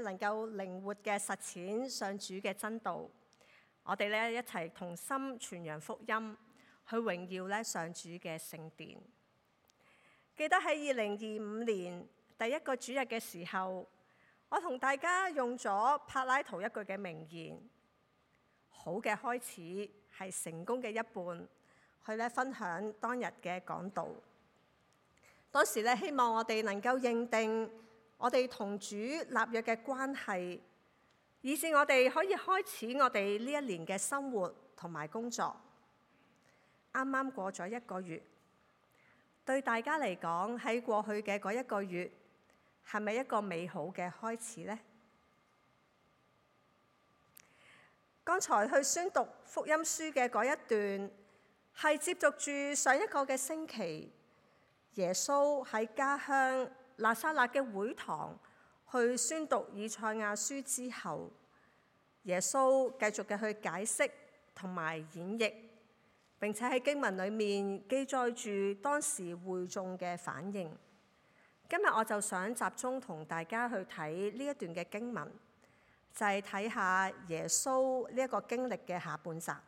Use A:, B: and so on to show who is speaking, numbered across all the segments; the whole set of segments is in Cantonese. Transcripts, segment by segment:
A: 能夠靈活嘅實踐上主嘅真道，我哋咧一齊同心傳揚福音，去榮耀咧上主嘅聖殿。記得喺2025年第一個主日嘅時候，我同大家用咗柏拉圖一句嘅名言：好嘅開始係成功嘅一半，去咧分享當日嘅講道。當時咧希望我哋能夠認定我哋同主立約嘅關係，以致我哋可以開始我哋呢一年嘅生活同埋工作。啱啱過咗1個月，對大家嚟講，喺過去嘅嗰1個月，係咪一個美好嘅開始呢？剛才去宣讀福音書嘅嗰一段，係接續住上一個嘅星期，耶穌喺家鄉拿撒勒嘅會堂去宣讀以賽亞書之後，耶穌繼續嘅去解釋同埋演繹，並且喺經文裏面記載住當時會眾嘅反應。今日我就想集中同大家去睇呢一段嘅經文，就係睇下耶穌呢一個經歷嘅下半集。呢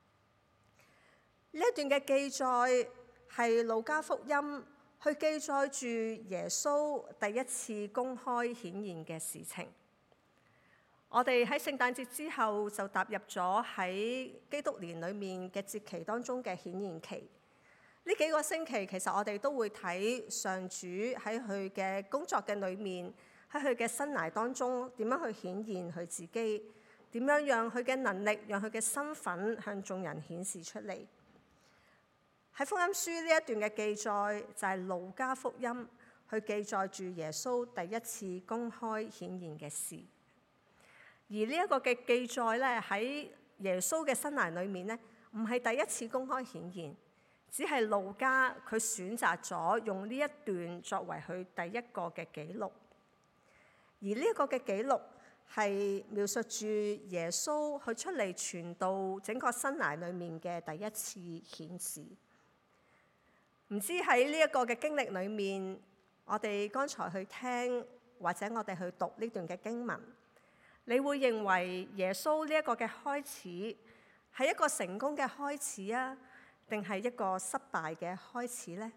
A: 一段嘅記載係路加福音去記載住耶穌第一次公開顯現嘅事情。我哋喺聖誕節之後就踏入咗喺基督年裏面嘅節期當中嘅顯現期。呢幾個星期其實我哋都會睇上主喺佢嘅工作嘅裏面，喺佢嘅生涯當中點樣去顯現佢自己，點樣讓佢嘅能力，讓佢嘅身份向眾人顯示出嚟。喺福音書呢一段嘅記載就係路加福音去記載住耶穌第一次公開顯現嘅事。而呢一個嘅記載咧，喺耶穌嘅生涯裏面咧，唔係第一次公開顯現，只係路加佢選擇咗用呢一段作為佢第一個嘅記錄。而呢一個嘅記錄係描述住耶穌佢出嚟傳道整個生涯裏面嘅第一次顯示。唔知喺呢一個嘅經歷裏面，我哋剛才去聽或者我哋去讀呢段嘅經文，你會認為耶穌呢一個嘅開始係一個成功嘅開始啊，定係一個失敗嘅開始呢？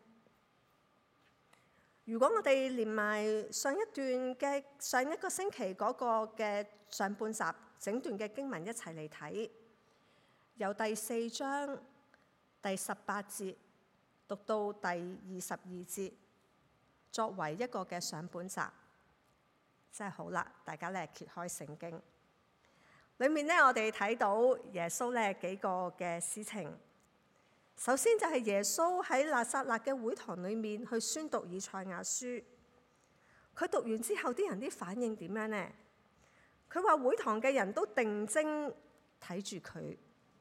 A: 如果我哋連埋上一個星期嗰個嘅上半集整段嘅經文一齊嚟睇，由第4章第18節讀到第22節，作為一個嘅上半集，真係好啦！大家咧揭開聖經，裏面咧我哋睇到耶穌咧幾個嘅事情。首先就係耶穌喺拿撒勒嘅會堂裏面去宣讀以賽亞書。佢讀完之後，啲人啲反應點樣呢？佢話會堂嘅人都定睛睇住佢。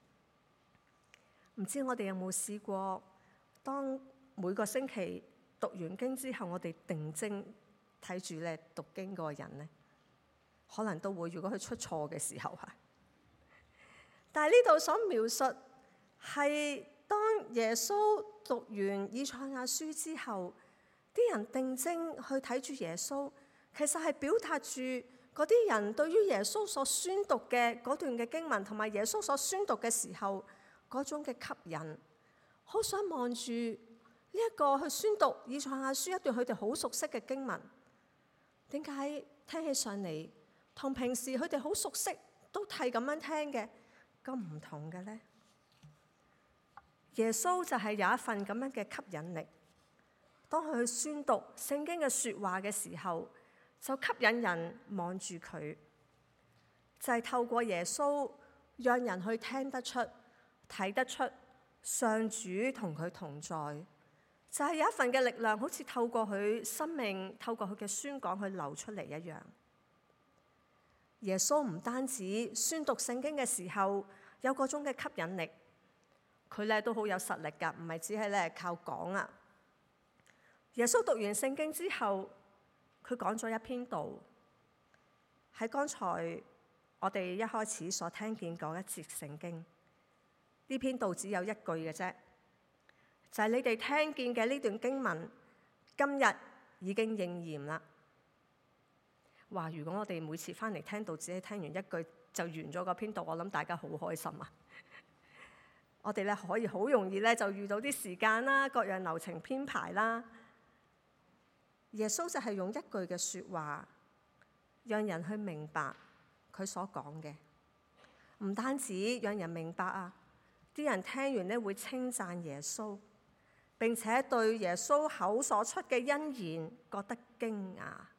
A: 唔知我哋有冇試過，當每個星期讀完經之後，我哋定睛睇住咧讀經嗰個人呢？可能都會，如果佢出錯嘅時候嚇。但係呢度所描述係當耶穌讀完以賽亞書之後，啲人定睛去睇住耶穌，其實係表達住嗰啲人對於耶穌所宣讀嘅嗰段嘅經文，同埋耶穌所宣讀嘅時候嗰種嘅吸引，好想望住呢一個去宣讀以賽亞書一段佢哋好熟悉嘅經文，點解聽起上嚟同平時佢哋好熟悉都係咁樣聽嘅咁唔同嘅呢？耶穌就係有一份咁樣嘅吸引力，當佢去宣讀聖經嘅說話嘅時候，就吸引人望住佢，就係透過耶穌讓人去聽得出、睇得出上主同佢同在，就係有一份嘅力量，好似透過佢生命、透過佢嘅宣講去流出嚟一樣。耶穌唔單止宣讀聖經嘅時候有嗰種嘅吸引力，佢咧都好有實力㗎，唔係只係咧靠講啊。耶穌讀完聖經之後，佢講咗一篇道，喺剛才我哋一開始所聽見嗰一節聖經。呢篇道只有一句嘅啫，就係你哋聽見嘅呢段經文，今日已經應驗啦。 哇！如果我哋每次翻嚟聽道，只係聽完一句就完咗嗰篇道，我諗大家好開心啊！我哋咧可以好容易咧就遇到啲時間啦，各樣流程編排啦。耶穌就係用一句嘅説話，讓人去明白佢所講嘅。唔單止讓人明白啊，啲人聽完咧會稱讚耶穌，並且對耶穌口所出嘅恩言覺得驚訝。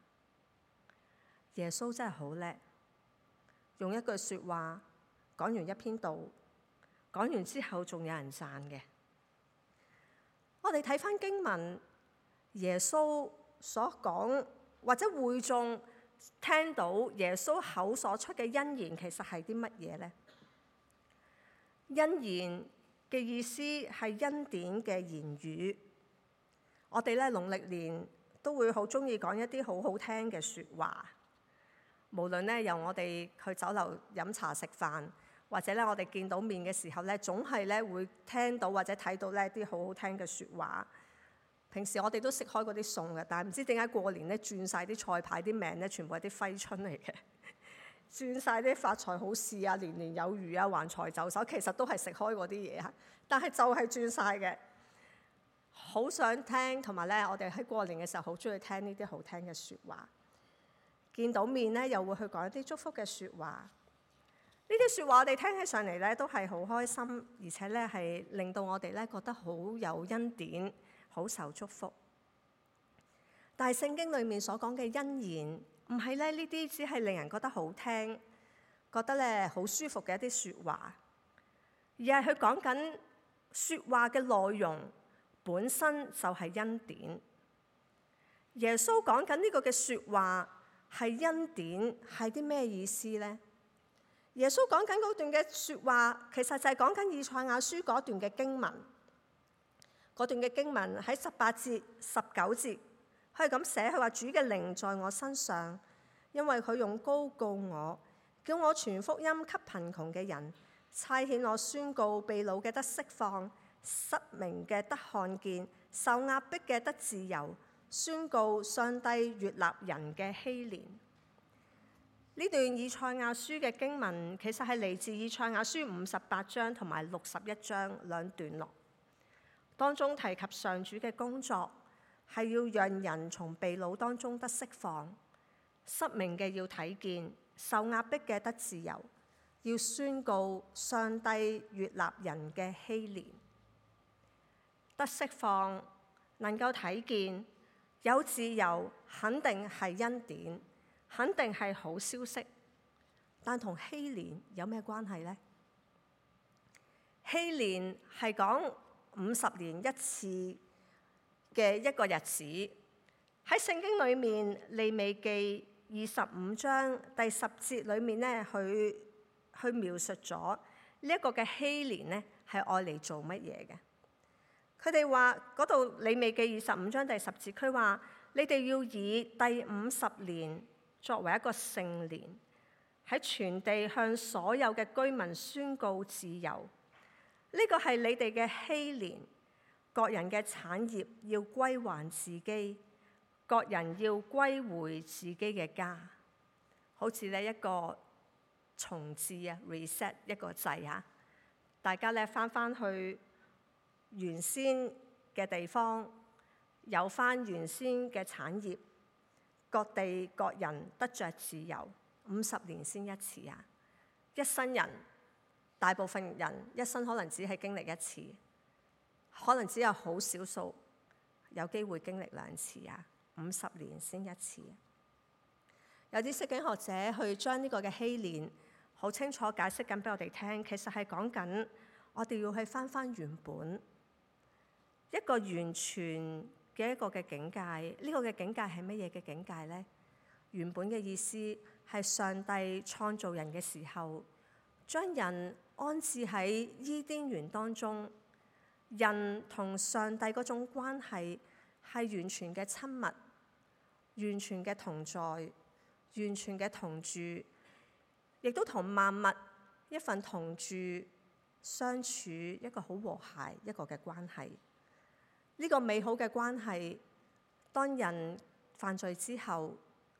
A: 耶穌真係好叻，用一句説話講完一篇道，講完之後仲有人讚嘅。我哋睇返經文，耶穌所講或者會眾聽到耶穌口所出嘅恩言，其實係啲乜嘢呢？恩言嘅意思係恩典嘅言語。我哋咧農曆年都會好鍾意講一啲好好聽嘅説話，無論咧由我哋去酒樓飲茶食飯，或者咧我哋見到面嘅時候咧，總係咧會聽到或者睇到咧啲好好聽嘅説話。平時我哋都食開嗰啲餸嘅，但係唔知點解過年咧轉晒啲菜牌啲名咧，全部係啲揮春嚟嘅，轉晒啲發財好事啊、年年有餘啊、橫財就手，其實都係食開嗰啲嘢啊，但係就係轉晒嘅。好想聽，同埋咧我哋喺過年嘅時候好中意聽呢啲好聽嘅説話。見到面咧又會去講一啲祝福嘅説話。呢啲説話我哋聽起上嚟咧都係好開心，而且咧係令到我哋咧覺得好有恩典，好受祝福。但係聖經裡面所講嘅恩言，唔係咧呢啲只係令人覺得好聽，覺得咧好舒服嘅一啲説話，而係佢講緊説話嘅內容本身就係恩典。耶穌講緊呢個嘅説話係恩典，係啲咩意思呢？耶穌講緊嗰段嘅説話，其實就係講緊以賽亞書嗰段嘅經文。嗰段嘅經文喺18節、19節，佢係咁寫，佢話主嘅靈在我身上，因為佢用膏膏我，叫我傳福音給貧窮嘅人，差遣我宣告被擄嘅得釋放，失明嘅得看見，受壓迫嘅得自由，宣告上帝悅納人嘅禧年。呢段以賽亞書嘅經文其實係嚟自以賽亞書58章同埋61章兩段落。當中提及上主嘅工作係要讓人從被擄當中得釋放，失明嘅要睇見，受壓迫嘅得自由，要宣告上帝悅納人嘅禧年。得釋放，能夠睇見，有自由，肯定係恩典，肯定係好消息。但同禧年有咩關係呢？禧年係講50年一次嘅一個日子。喺聖經裏面，利未記25章第10節裏面咧，去描述咗呢一個嘅禧年咧係愛嚟做乜嘢嘅。佢哋話嗰度利未記25章第10節，佢話你哋要以第50年作為一個聖年，喺全地向所有嘅居民宣告自由。呢個係你哋嘅禧年，各人嘅產業要歸還自己，各人要歸回自己嘅家。好似呢一個重置啊 ，reset 一個掣啊，大家咧翻去原先嘅地方，有翻原先嘅產業，各地各人得着自由。50年先一次啊，一生人。大部分人一生可能只係經歷一次，可能只有好少數有機會經歷2次啊，50年先一次。有啲釋經學者去將呢個嘅禧年好清楚解釋緊俾我哋聽，其實係講緊我哋要去翻原本一個完全嘅一個嘅境界。呢個嘅境界係乜嘢嘅境界呢？原本嘅意思係上帝創造人嘅時候，將人安置喺伊甸園當中，人同上帝嗰種關係係完全嘅親密，完全嘅同在，完全嘅同住，亦都同萬物一份同住相處，一個好和諧一個嘅關係。呢個美好嘅關係，當人犯罪之後，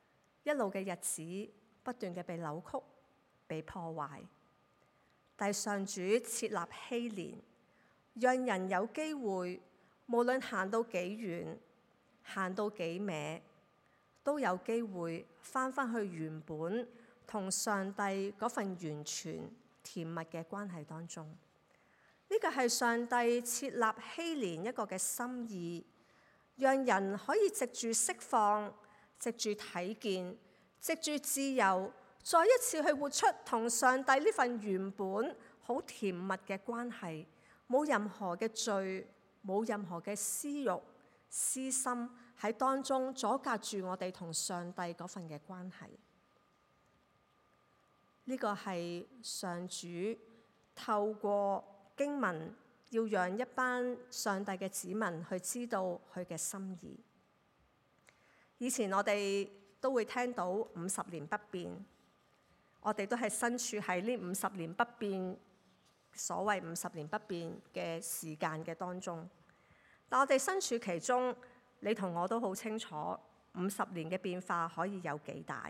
A: 一路嘅日子不斷嘅被扭曲、被破壞。但上主設立禧年，讓人有機會，無論行到幾遠、行到幾歪，都有機會返去原本同上帝嗰份完全甜蜜嘅關係當中。呢個係上帝設立禧年一個嘅心意，讓人可以藉住釋放、藉住睇見、藉住自由，再一次去活出同上帝呢份原本好甜蜜嘅關係，冇任何嘅罪，冇任何嘅私欲、私心喺當中阻隔住我哋同上帝嗰份嘅關係。呢個係上主透過經文，要讓一班上帝嘅子民去知道佢嘅心意。以前我哋都會聽到50年不變，我哋都係身處喺呢50年不變，所謂50年不變嘅時間嘅當中。但我哋身處其中，你同我都好清楚50年嘅變化可以有幾大。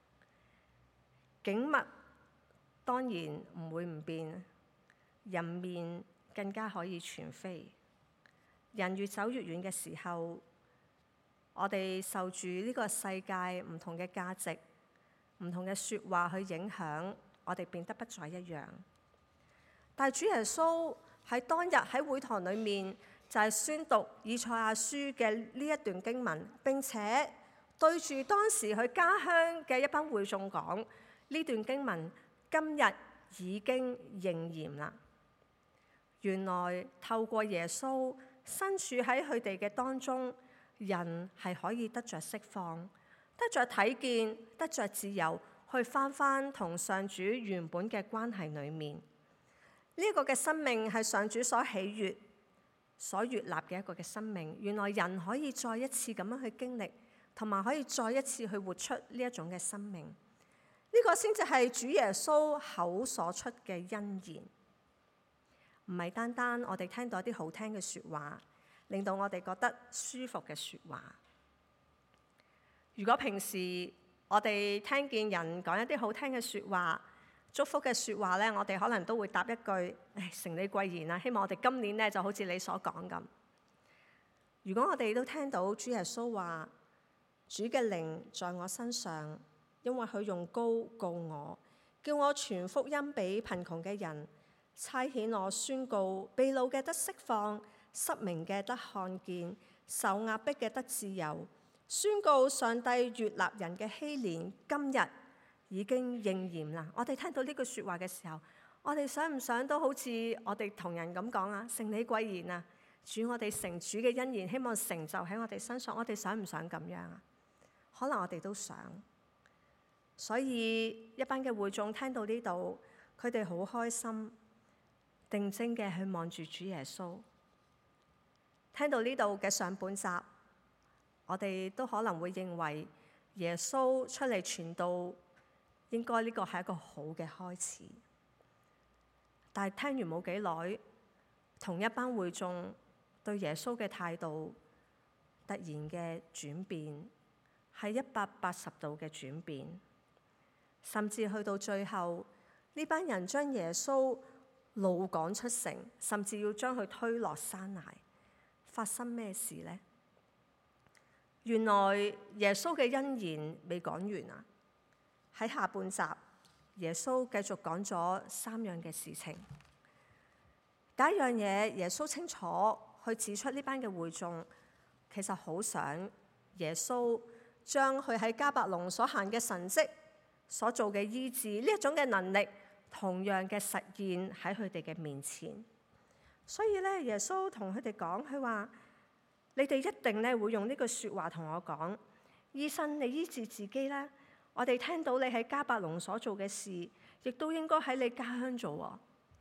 A: 景物當然唔會唔變，人面更加可以全非。人越走越遠嘅時候，我哋受住呢個世界唔同嘅價值、唔同嘅説話去影響，我哋變得不再一樣。但係主耶穌喺當日喺會堂裏面就係宣讀以賽亞書嘅呢一段經文，並且對住當時佢家鄉嘅一班會眾講，呢段經文今日已經應驗啦。原來透過耶穌身處喺佢哋嘅當中，人係可以得着釋放，得着睇見，得着自由，去返同上主原本嘅關係裏面。呢一個嘅生命係上主所喜悅、所悅納嘅一個嘅生命。原來人可以再一次咁樣去經歷，同埋可以再一次去活出呢一種嘅生命。呢個先至係主耶穌口所出嘅恩言，唔係單單我哋聽到一啲好聽嘅説話，令到我哋覺得舒服嘅説話。如果平時我哋聽見人講一啲好聽嘅説話、祝福嘅説話咧，我哋可能都會答一句：承你貴言啊！希望我哋今年咧就好似你所講咁。如果我哋都聽到主耶穌話：主嘅靈在我身上，因為佢用膏膏我，叫我傳福音俾貧窮嘅人，差遣我宣告被擄嘅得釋放，失明嘅得看見，受壓迫嘅得自由，宣告上帝悅納人嘅禧年今日已經應驗啦。我哋聽到呢句説話嘅時候，我哋想唔想都好似我哋同人咁講啊？承你貴言啊！主，我哋承主嘅恩言，希望成就喺我哋身上。我哋想唔想咁樣啊？可能我哋都想。所以一班嘅會眾聽到呢度，佢哋好開心，定睛嘅去望住主耶穌。聽到呢度嘅上半集，我哋都可能會認為耶穌出嚟傳道，應該呢個係一個好嘅開始。但係聽完冇幾耐，同一班會眾對耶穌嘅態度突然嘅轉變，係180度嘅轉變。甚至去到最後，呢班人將耶穌怒趕出城，甚至要將佢推落山崖。發生咩事呢？原來耶穌嘅恩言未講完啊！喺下半集，耶穌繼續講咗3樣嘅事情。第一樣嘢，耶穌清楚去指出呢班嘅會眾其實好想耶穌將佢喺迦百農所行嘅神蹟、所做嘅醫治呢一種嘅能力，同樣嘅實現喺佢哋嘅面前。所以咧，耶穌同佢哋講，佢話：你哋一定咧會用呢句説話同我講，醫生，你醫治自己啦。我哋聽到你喺迦百農所做嘅事，亦都應該喺你家鄉做喎。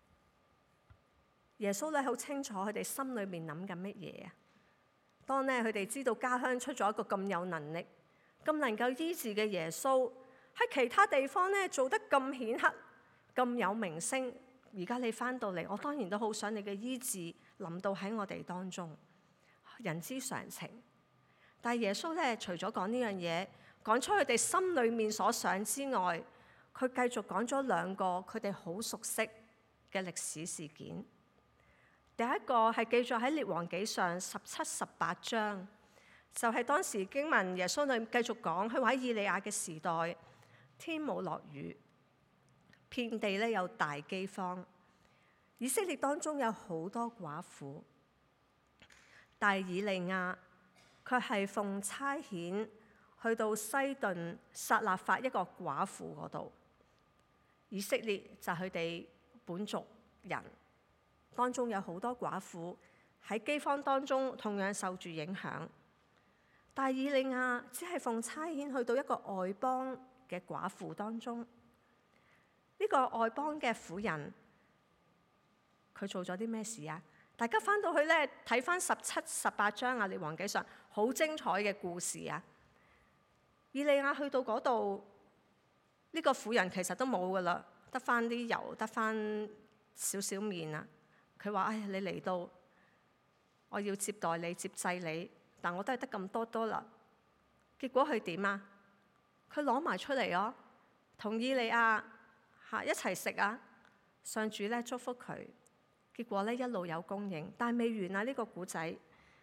A: 耶穌咧好清楚佢哋心裏面諗緊乜嘢啊！當咧佢哋知道家鄉出咗一個咁有能力、咁能夠醫治嘅耶穌，喺其他地方咧做得咁顯赫、咁有名聲，而家你翻到嚟，我當然都好想你嘅醫治臨到喺我哋當中，人之常情。但係耶穌咧除咗講呢樣嘢， 講出佢哋心裏面所想之外，佢繼續講咗兩個佢哋好熟悉嘅歷史事件。第一個係記載喺列王紀上17、18章，就係當時經文耶穌裏繼續講，佢話喺以利亞嘅時代，天冇落雨，遍地咧有大饑荒，以色列當中有好多寡婦，但係以利亞卻係奉差遣去到西頓撒勒法一個寡婦嗰度。以色列就係佢哋本族人當中有好多寡婦喺饑荒當中同樣受住影響，但係以利亞只係奉差遣去到一個外邦嘅寡婦當中。呢個外邦嘅婦人佢做咗啲咩事啊？大家翻到去咧睇翻17、18章啊，列王紀上好精彩嘅故事啊！以利亞去到嗰度，呢個婦人其實都冇噶啦，得翻啲油，得翻少少麵啊。佢話：你嚟到，我要接待你、接濟你，但我都係得咁多啦。結果佢點啊？佢攞埋出嚟咯，同以利亞一齊食啊！上主咧祝福佢，結果咧一路有供應，但係未完啊！呢個故仔，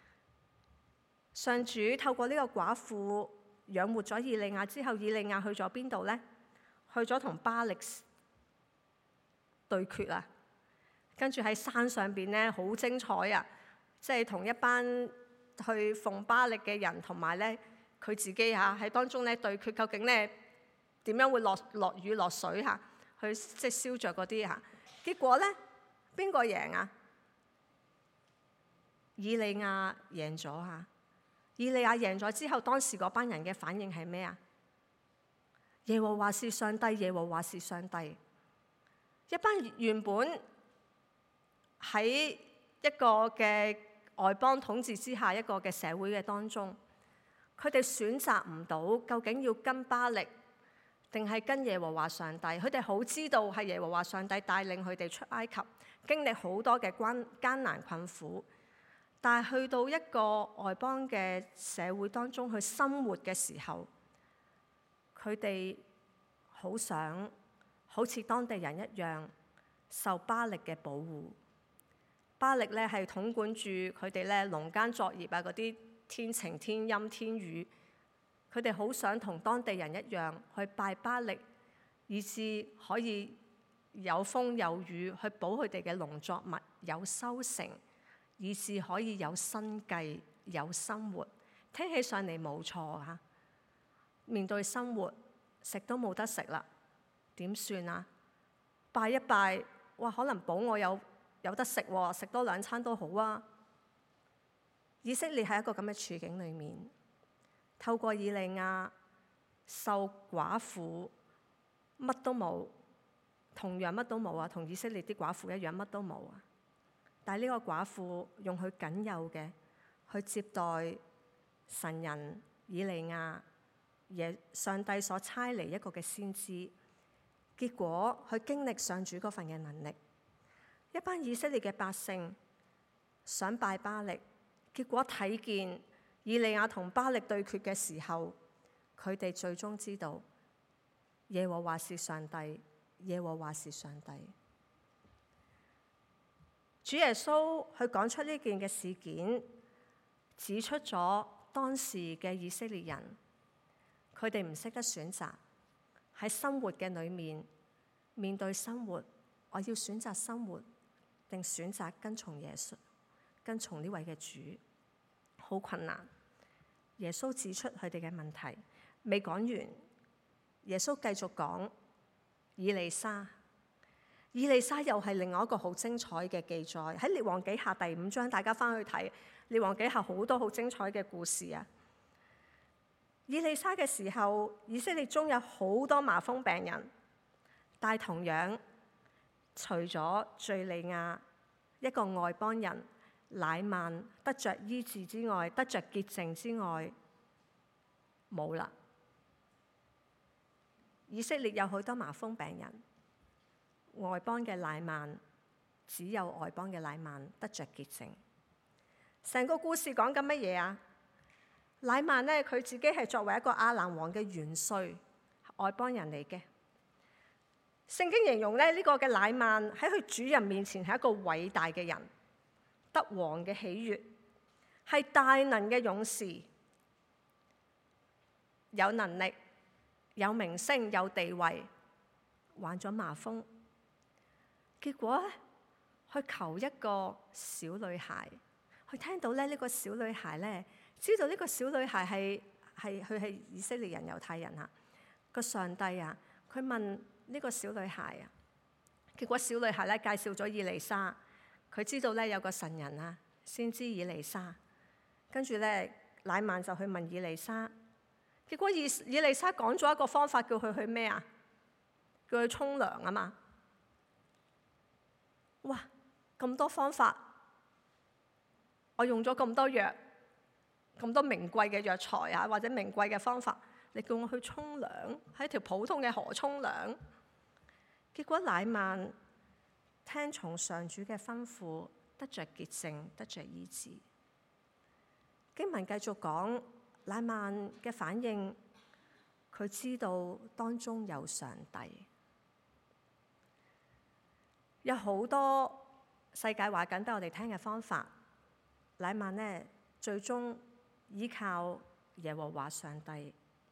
A: 上主透過呢個寡婦養活咗以利亞之後，以利亞去咗邊度咧？去咗同巴力對決啊！跟住喺山上邊咧好精彩啊！即係同一班去奉巴力嘅人，同埋咧佢自己喺當中咧對決，究竟咧點樣會落雨落水去即係燒着嗰啲結果咧邊個贏啊？以利亞贏咗以利亞贏咗之後，當時嗰班人嘅反應係咩啊？耶和華是上帝，耶和華是上帝。一班原本喺一個嘅外邦統治之下一個嘅社會嘅當中，佢哋選擇唔到究竟要跟巴力定係跟耶和華上帝。佢哋好知道係耶和華上帝帶領佢哋出埃及，經歷好多嘅艱難困苦，但係去到一個外邦嘅社會當中去生活嘅時候，佢哋好想好似當地人一樣受巴力嘅保護。巴力咧係統管住佢哋咧農耕作業嗰啲天晴天陰天雨，佢哋好想同當地人一樣去拜巴力，以致可以有風有雨去保佢哋嘅農作物有收成，以致可以有生計有生活。聽起上嚟冇錯面對生活食都冇得食啦，點算啊？拜一拜，可能保我有得食喎，食多2餐都好啊！以色列喺一個咁嘅處境裏面，透過以利亞受寡婦乜都冇，同樣乜都冇同以色列啲寡婦一樣乜都冇但係呢個寡婦用佢僅有嘅去接待神人以利亞，上帝所差嚟一個嘅先知，結果佢經歷上主嗰份嘅能力。一班以色列嘅百姓想拜巴力，結果睇見以利亞同巴力對決嘅時候，佢哋最終知道耶和華是上帝，耶和華是上帝。主耶穌去講出呢件嘅事件，指出咗當時嘅以色列人，佢哋唔識得選擇喺生活嘅裏面對生活，我要選擇生活定選擇跟從耶穌，跟從呢位嘅主，好困難。耶穌指出佢哋嘅問題，未講完，耶穌繼續講以利沙。以利沙又係另外一個好精彩嘅記載，喺列王紀下第5章，大家翻去睇列王紀下好多好精彩嘅故事以利沙嘅時候，以色列中有好多麻風病人，但係同樣除咗敘利亞一個外邦人乃縵得着醫治之外，得着潔淨之外，冇啦。以色列有好多麻風病人，外邦嘅乃縵只有外邦嘅乃縵得着潔淨。成個故事講緊乜嘢啊？ 乃縵咧，佢自己係作為一個亞蘭王嘅元帥，外邦人嚟嘅。聖經形容咧，呢個嘅乃縵喺佢主人面前係一個偉大嘅人，得王嘅喜悅，係大能嘅勇士，有能力、有名聲、有地位，患咗麻風。結果咧，去求一個小女孩，佢聽到咧呢個小女孩咧，知道呢個小女孩係以色列人、猶太人啊，個上帝啊，佢問呢個小女孩啊，結果小女孩咧介紹咗以利沙，佢知道咧有個神人啊，先知以利沙，跟住咧乃縵就去問以利沙，結果以利沙講咗一個方法，叫佢去咩啊？叫佢沖涼啊嘛！哇，咁多方法，我用咗咁多藥，咁多名貴嘅藥材啊，或者名貴嘅方法，你叫我去沖涼，喺條普通嘅河沖涼。結果乃縵聽從上主嘅吩咐，得着潔淨，得着醫治。經文繼續講，乃縵嘅反應，佢知道當中有上帝。有好多世界話緊俾我哋聽嘅方法，乃縵呢最終依靠耶和華上帝。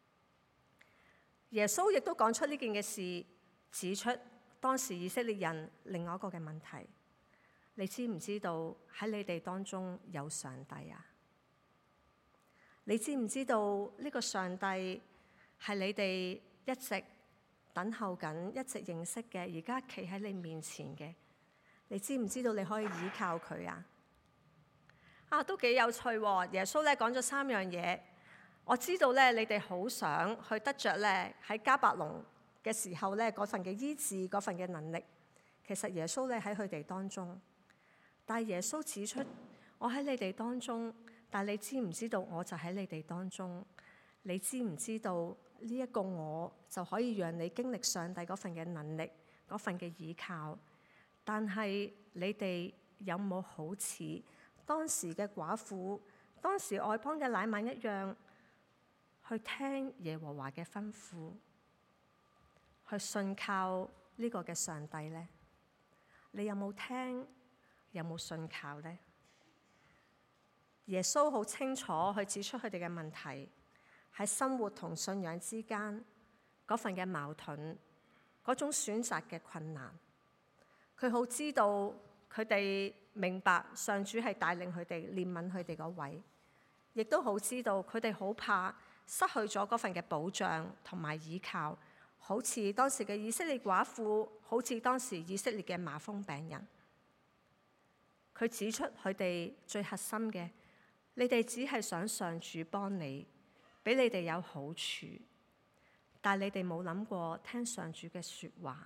A: 耶穌亦都講出呢件嘅事，指出當時以色列人另外一個嘅問題。你知唔知道喺你哋當中有上帝啊？你知唔知道呢個上帝係你哋一直等候緊、一直認識嘅，而家企喺你面前嘅？你知唔知道你可以依靠佢啊？都幾有趣喎！耶穌咧講咗3樣嘢。我知道咧，你哋好想去得着咧喺迦百農嘅時候咧嗰份嘅醫治、嗰份嘅能力。其實耶穌咧喺佢哋當中，但係耶穌指出，我喺你哋當中，但係你知唔知道我就喺你哋當中？你知唔知道呢一個我就可以讓你經歷上帝嗰份嘅能力、嗰份嘅倚靠？但係你哋有冇好似當時嘅寡婦、當時外邦嘅乃縵一樣，去聽耶和華嘅吩咐，去信靠呢個嘅上帝呢？你有冇聽？有冇信靠呢？耶穌好清楚去指出佢哋嘅問題，喺生活同信仰之間嗰份嘅矛盾，嗰種選擇嘅困難。佢好知道佢哋明白上主係帶領佢哋、憐憫佢哋嗰位，亦都好知道佢哋好怕失去咗嗰份嘅保障同埋依靠，好似當時嘅以色列寡婦，好似當時以色列嘅麻風病人。佢指出佢哋最核心嘅，你哋只係想上主幫你，俾你哋有好處，但係你哋冇諗過聽上主嘅說話。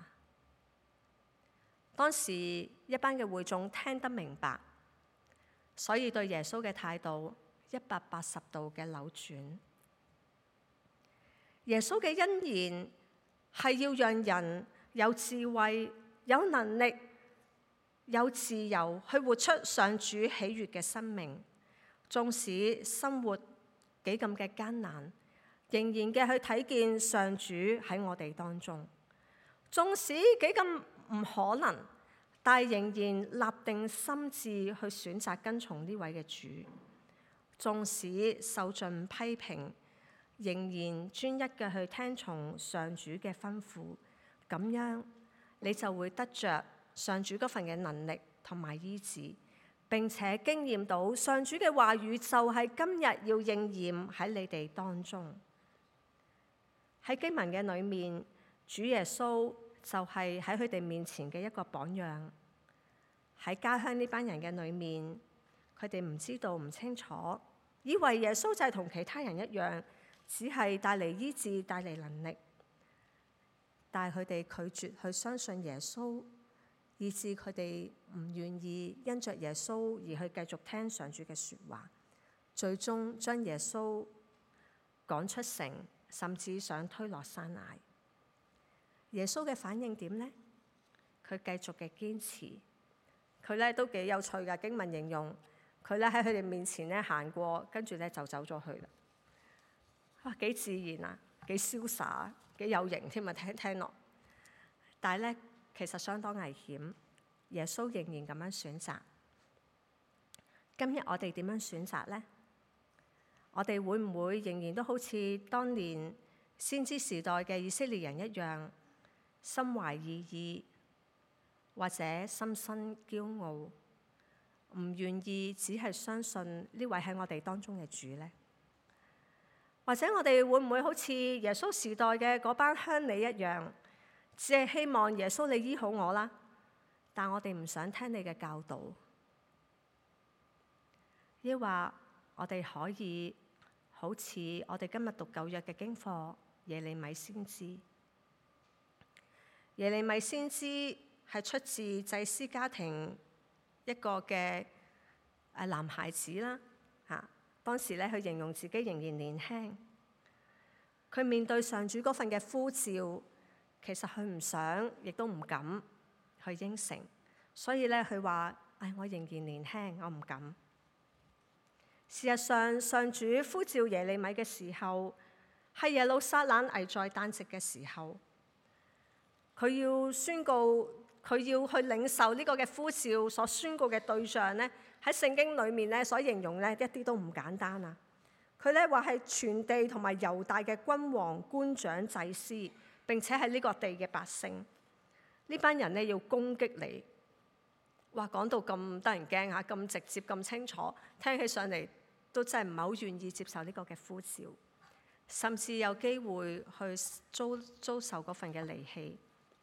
A: 當時一班嘅會眾聽得明白，所以對耶穌嘅態度180度嘅扭轉。耶穌嘅恩言係要讓人有智慧、有能力、有自由去活出上主喜悅嘅生命，縱使生活幾咁嘅艱難，仍然嘅去睇見上主喺我哋當中。縱使幾咁唔可能，但係仍然立定心志去選擇跟從呢位嘅主。縱使受盡批評，仍然專一嘅去聽從上主嘅吩咐，咁樣你就會得着上主嗰份嘅能力同埋醫治，並且經驗到上主嘅話語就係今日要應驗喺你哋當中。喺經文嘅裏面，主耶穌就係喺佢哋面前嘅一個榜樣。喺家鄉呢班人嘅裏面，佢哋唔知道、唔清楚，以為耶穌就係同其他人一樣，只係帶嚟醫治、帶嚟能力。但係佢哋拒絕去相信耶穌，以致佢哋唔願意因着耶穌而去繼續聽上主嘅說話，最終將耶穌趕出城，甚至想推落山崖。耶穌嘅反應點呢？佢繼續嘅堅持，佢咧都幾有趣㗎。經文形容佢咧喺佢哋面前咧行過，跟住咧就走咗去啦。 哇，幾自然啊，幾瀟灑，幾有型添啊！聽落，但係咧，其實相當危險。耶穌仍然咁樣選擇。今日我哋點樣選擇呢？我哋會唔會仍然都好似當年先知時代嘅以色列人一樣，心懷二意，或者心生驕傲，唔願意只係相信呢位喺我哋當中嘅主呢？或者我哋會唔會好似耶穌時代嘅嗰班鄉里一樣，只係希望耶穌你醫好我啦，但我哋唔想聽你嘅教導？抑或我哋可以好似我哋今日讀舊約嘅經課耶利米先知。耶利米先知係出自祭司家庭一個嘅男孩子啦。當時咧，佢形容自己仍然年輕。佢面對上主嗰份嘅呼召，其實佢唔想，亦都唔敢去應承。所以咧，佢話：我仍然年輕，我唔敢。事實上，上主呼召耶利米嘅時候，係耶路撒冷危在旦夕嘅時候。佢要宣告，佢要去領受呢個嘅呼召所宣告嘅對象咧，喺聖經裏面咧所形容咧一啲都唔簡單啊！佢咧話係全地同埋猶大嘅君王、官長、祭司，並且係呢個地嘅百姓。呢班人咧要攻擊你。哇，講到咁得人驚嚇，咁直接、咁清楚，聽起上嚟都真係唔係好願意接受呢個嘅呼召，甚至有機會去遭受嗰份嘅離棄。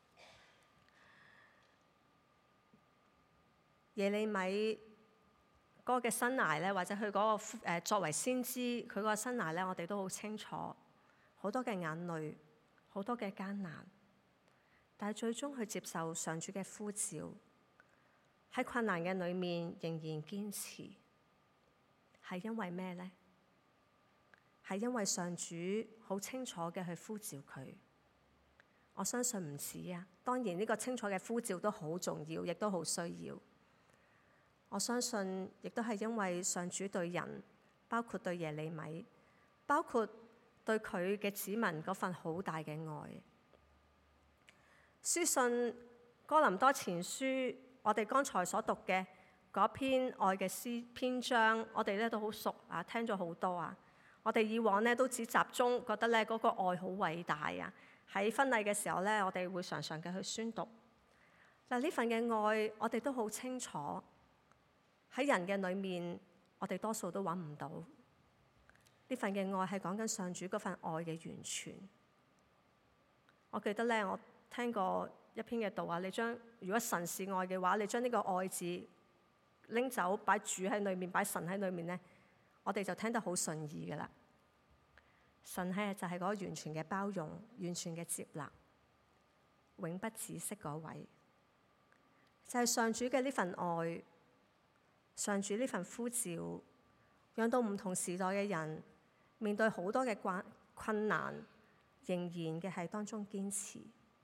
A: 耶利米嗰個嘅生涯咧，或者佢嗰個作為先知，佢嗰個生涯咧，我哋都好清楚，好多嘅眼淚，好多嘅艱難，但係最終去接受上主嘅呼召，喺困難嘅裏面仍然堅持，係因為咩呢？係因為上主好清楚嘅去呼召佢。我相信唔止啊，當然呢個清楚嘅呼召都好重要，亦都好需要。我相信亦都係因為上主對人，包括對耶利米，包括對佢嘅子民嗰份好大嘅愛。書信哥林多前書，我哋剛才所讀嘅嗰篇愛嘅詩篇章，我哋咧都好熟啊，聽咗好多啊。我哋以往咧都只集中覺得咧嗰個愛好偉大啊。喺婚禮嘅時候咧，我哋會常常嘅去宣讀。嗱，呢份嘅愛，我哋都好清楚。喺人嘅裏面，我哋多數都揾唔到呢份嘅愛，係講緊上主嗰份愛嘅完全。我記得咧，我聽過一篇嘅道啊，如果神是愛嘅話，你將呢個愛字拎走，擺主喺裏面，擺神喺裏面咧，我哋就聽得好順意噶啦。神係就係嗰個完全嘅包容、完全嘅接納、永不止息嗰位，就係上主嘅呢份愛。上主呢份呼召，讓到唔同時代嘅人面對好多嘅困難，仍然嘅係當中堅持，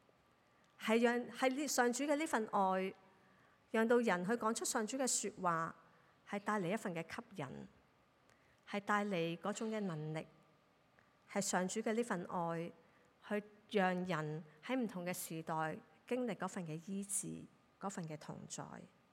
A: 係上主嘅呢份愛，讓到人去講出上主嘅説話，係帶嚟一份嘅吸引，係帶嚟嗰種嘅能力，係上主嘅呢份愛，去讓人喺唔同嘅時代經歷嗰份嘅醫治，嗰份嘅同在。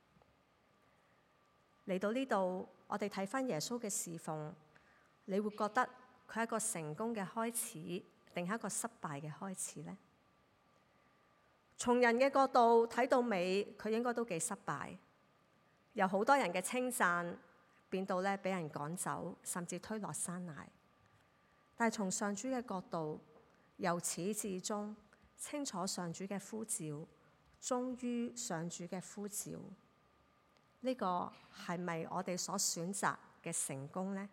A: 嚟到呢度，我哋睇返耶穌嘅侍奉，你會覺得佢係一個成功嘅開始，定係一個失敗嘅開始呢？從人嘅角度睇到尾，佢應該都幾失敗，由好多人嘅稱讚變到咧俾人趕走，甚至推落山崖。但係從上主嘅角度，由始至終清楚上主嘅呼召，忠於上主嘅呼召。呢個係咪我哋所選擇嘅成功呢？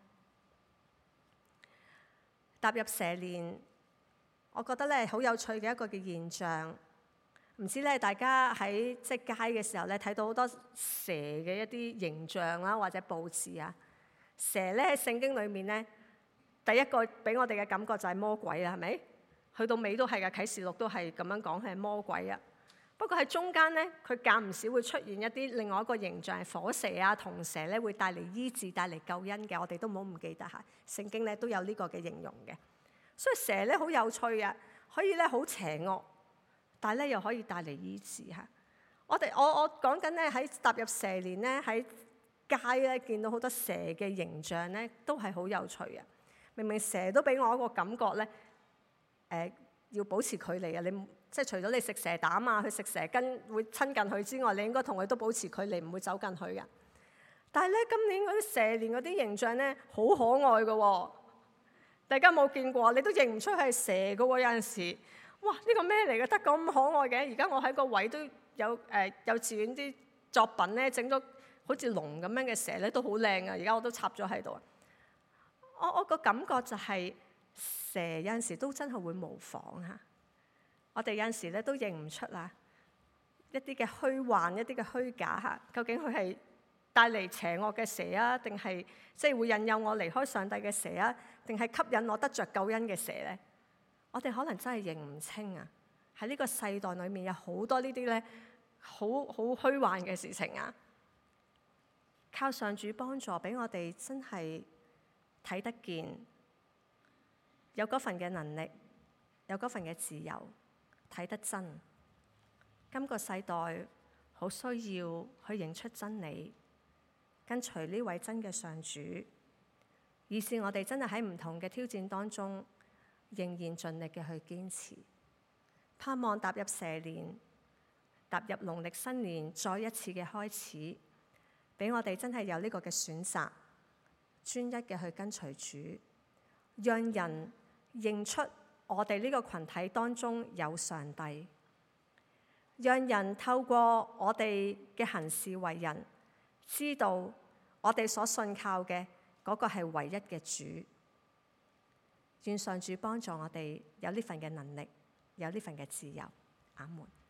A: 踏入蛇年，我覺得咧好有趣嘅一個嘅現象，唔知咧大家喺街嘅時候咧睇到好多蛇嘅一啲形象啦，或者佈置啊。蛇咧喺聖經裏面咧，第一個俾我哋嘅感覺就係魔鬼啦，係咪？去到尾都係嘅，啟示錄都係咁樣講，佢係魔鬼啊。不過喺中間咧，佢間唔少會出現一啲另外一個形象，係火蛇啊、銅蛇咧，會帶嚟醫治、帶嚟救恩嘅。我哋都唔好唔記得嚇，聖經咧都有呢個嘅形容嘅。 所以蛇咧好有趣啊，可以咧好邪惡，但係咧又可以帶嚟醫治嚇。我講緊咧喺踏入蛇年咧，喺街咧見到好多蛇嘅形象咧，都係好有趣嘅。明明蛇都俾我一個感覺咧，要保持距離啊！你即係除咗你食蛇膽啊，去食蛇根會親近佢之外，你應該同佢都保持距離，唔會走近佢嘅。但係咧，今年嗰啲蛇年嗰啲形象咧，好可愛嘅喎。大家冇見過，你都認唔出係蛇嘅喎。有陣時，哇！呢個咩嚟嘅？得咁可愛嘅。而家我喺個位都有幼稚園啲作品咧，整咗好似龍咁樣嘅蛇咧，都好靚啊！而家我都插咗喺度。我個感覺就係蛇有陣時都真係會模仿嚇。我哋有陣時咧都認唔出啦，一啲嘅虛幻，一啲嘅虛假嚇，究竟佢係帶嚟邪惡嘅蛇啊，定係即係會引誘我離開上帝嘅蛇啊，定係吸引我得着救恩嘅蛇咧？我哋可能真係認唔清啊！喺呢個世代裏面有好多呢啲咧，好虛幻嘅事情啊！靠上主幫助，俾我哋真係睇得見，有嗰份嘅能力，有嗰份嘅自由。睇得真，今個世代好需要去認出真理，跟隨呢位真嘅上主，以致我哋真係喺唔同嘅挑戰當中，仍然盡力嘅去堅持，盼望踏入蛇年，踏入農曆新年，再一次嘅開始，俾我哋真係有呢個嘅選擇，專一嘅去跟隨主，讓人認出我哋呢個群體當中有上帝，讓人透過我哋嘅行事為人，知道我哋所信靠嘅嗰個係唯一嘅主。願上主幫助我哋有呢份嘅能力，有呢份嘅自由。阿門。